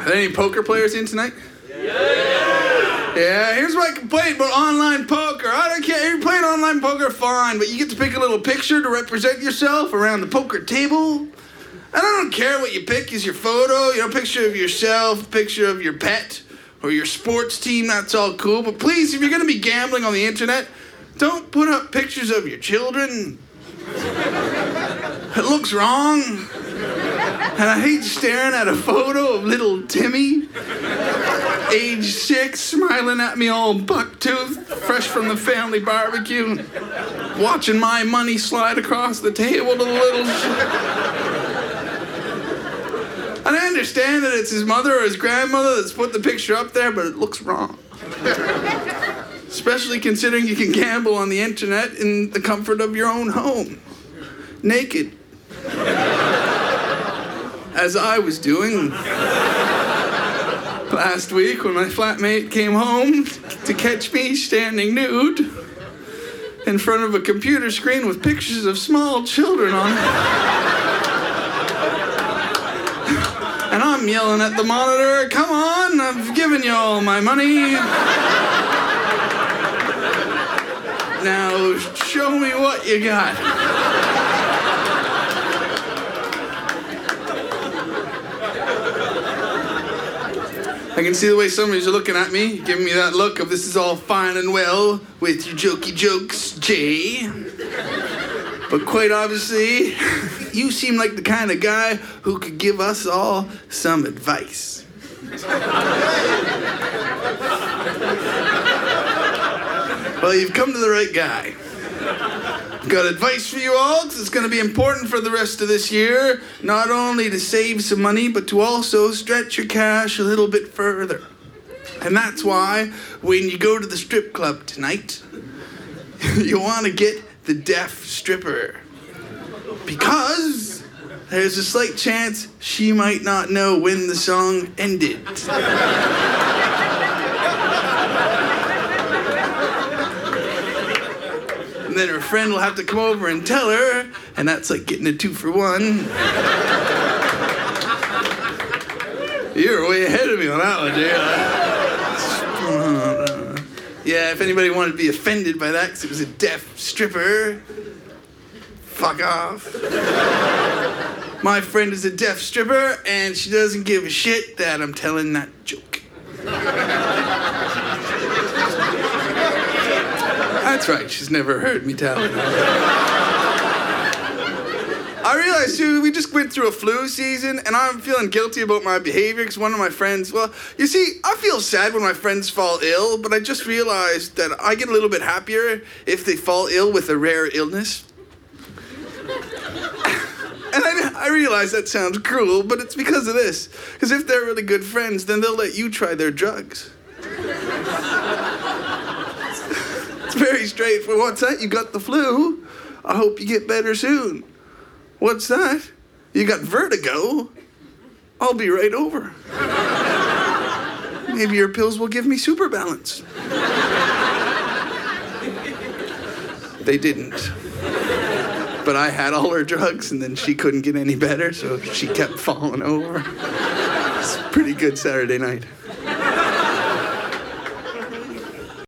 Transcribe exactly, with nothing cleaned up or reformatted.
there any poker players in tonight? Yeah. Yeah, here's my complaint about online poker. I don't care, you're playing online poker, fine, but you get to pick a little picture to represent yourself around the poker table. And I don't care what you pick as your photo, you know, picture of yourself, picture of your pet, or your sports team, that's all cool. But please, if you're gonna be gambling on the internet, don't put up pictures of your children. It looks wrong. And I hate staring at a photo of little Timmy, age six, smiling at me all buck-toothed, fresh from the family barbecue, watching my money slide across the table to the little shit. And I understand that it's his mother or his grandmother that's put the picture up there, but it looks wrong. Especially considering you can gamble on the internet in the comfort of your own home. Naked. As I was doing last week when my flatmate came home to catch me standing nude in front of a computer screen with pictures of small children on it. And I'm yelling at the monitor, come on, I've given you all my money. Now show me what you got. I can see the way some of you are looking at me, giving me that look of this is all fine and well with your jokey jokes, Jay. But quite obviously, you seem like the kind of guy who could give us all some advice. Well, you've come to the right guy. I've got advice for you all, because it's going to be important for the rest of this year, not only to save some money, but to also stretch your cash a little bit further. And that's why, when you go to the strip club tonight, you want to get the deaf stripper. Because there's a slight chance she might not know when the song ended. And then her friend will have to come over and tell her, and that's like getting a two for one. You're way ahead of me on that one, dude. Yeah, if anybody wanted to be offended by that because it was a deaf stripper, fuck off. My friend is a deaf stripper, and she doesn't give a shit that I'm telling that joke. That's right, she's never heard me tell it. I realized, too, we just went through a flu season, and I'm feeling guilty about my behavior because one of my friends, well, you see, I feel sad when my friends fall ill, but I just realized that I get a little bit happier if they fall ill with a rare illness. And I, I realize that sounds cruel, but it's because of this. Because if they're really good friends, then they'll let you try their drugs. It's very straightforward. What's that? You got the flu? I hope you get better soon. What's that? You got vertigo? I'll be right over. Maybe your pills will give me super balance. They didn't. But I had all her drugs, and then she couldn't get any better, so she kept falling over. It's a pretty good Saturday night.